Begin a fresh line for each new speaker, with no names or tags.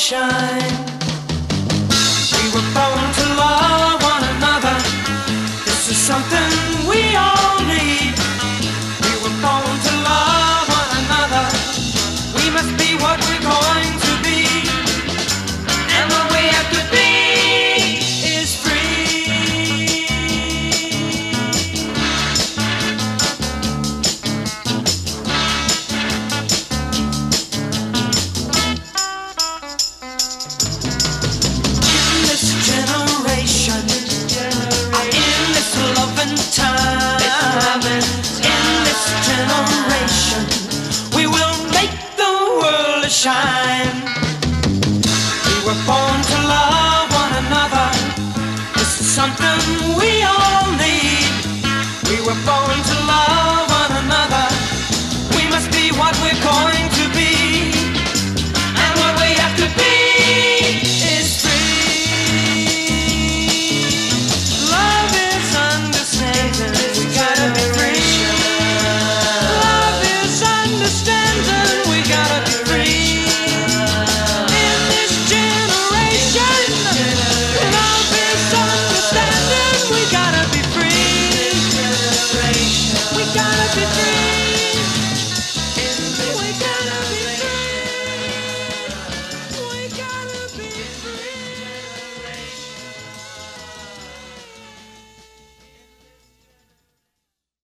shine. We were born to love one another. This is something we all need. We were born to love one another. We must be what we're going to be. And what we have to be is free. In this generation, in this loving time, in this generation, we will make the world shine. We were born to love one another. This is something we